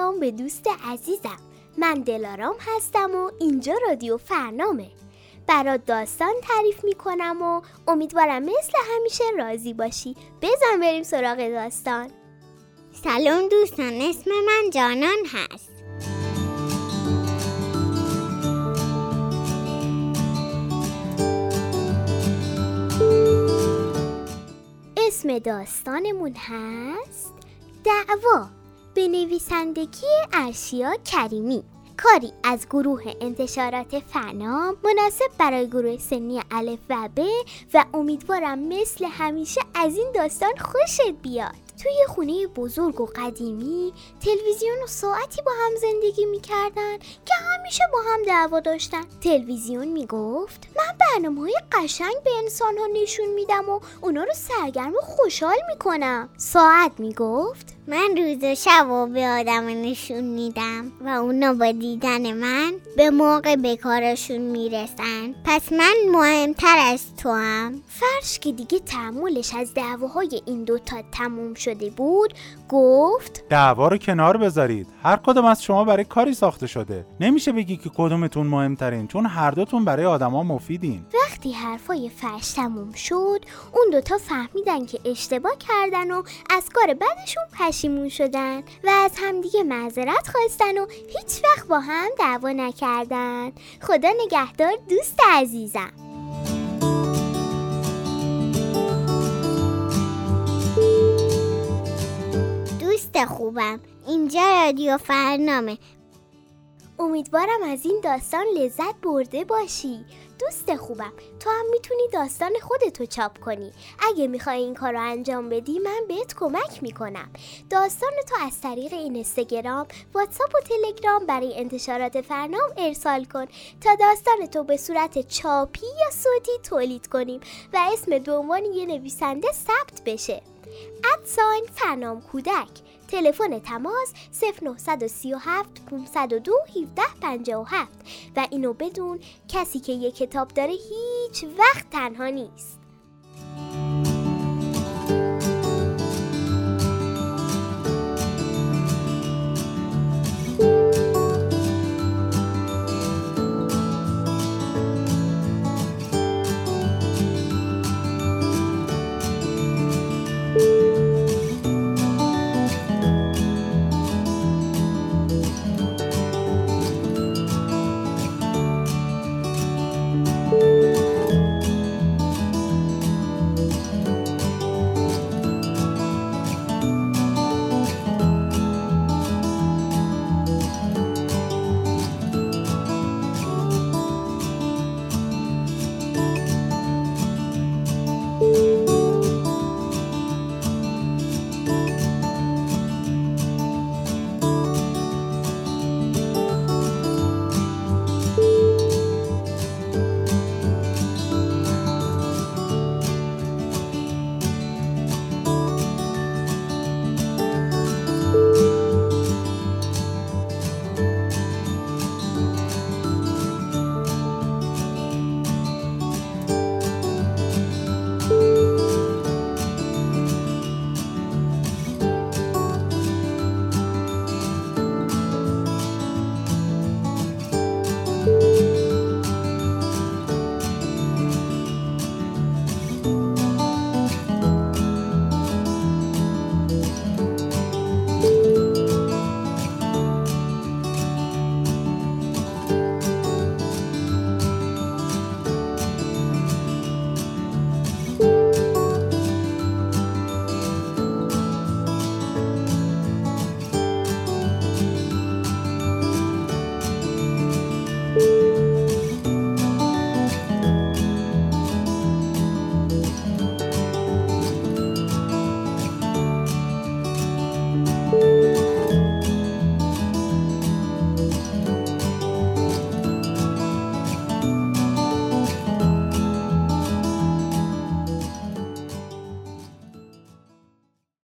سلام به دوست عزیزم. من دلارام هستم و اینجا رادیو فرنامه. برات داستان تعریف میکنم و امیدوارم مثل همیشه راضی باشی. بزن بریم سراغ داستان. سلام دوستان، اسم من جانان هست. اسم داستانمون هست دعوا، به نویسندگی ارشیا کریمی. کاری از گروه انتشارات فرنام، مناسب برای گروه سنی الف و ب و امیدوارم مثل همیشه از این داستان خوشت بیاد. توی خونه بزرگ و قدیمی تلویزیون و ساعتی با هم زندگی میکردن که همیشه با هم دعوا داشتن. تلویزیون میگفت من برنامه‌های قشنگ به انسان‌ها نشون میدم و اونا رو سرگرم و خوشحال میکنم. ساعت میگفت من روز و شب به آدم نشون میدم و اونا با دیدن من به موقع به کارشون میرسن، پس من مهمتر از تو هم. فرش که دیگه تحملش از دعواهای این دوتا تموم شده بود گفت دعوا رو کنار بذارید، هر کدوم از شما برای کاری ساخته شده. نمیشه بگی که کدومتون مهمترین، چون هر دوتون برای آدما مفیدین. وقتی حرفای فرش تموم شد اون دوتا فهمیدن که اشتباه کردن و از کار بدشون پشیمون شدن و از همدیگه معذرت خواستن و هیچ وقت با هم دعوا نکردن. خدا نگهدار دوست عزیزم. دوست خوبم، اینجا رادیو فرنامه. امیدوارم از این داستان لذت برده باشی. دوست خوبم، تو هم میتونی داستان خودتو چاپ کنی. اگه میخوای این کار رو انجام بدی من بهت کمک میکنم. داستانتو از طریق اینستاگرام، واتساپ و تلگرام برای انتشارات فرنام ارسال کن تا داستانتو به صورت چاپی یا صوتی تولید کنیم و اسمت به عنوان یه نویسنده ثبت بشه. @فرنام کودک. تلفن تماس 0937 502 1757 و اینو بدون کسی که یه کتاب داره هیچ وقت تنها نیست.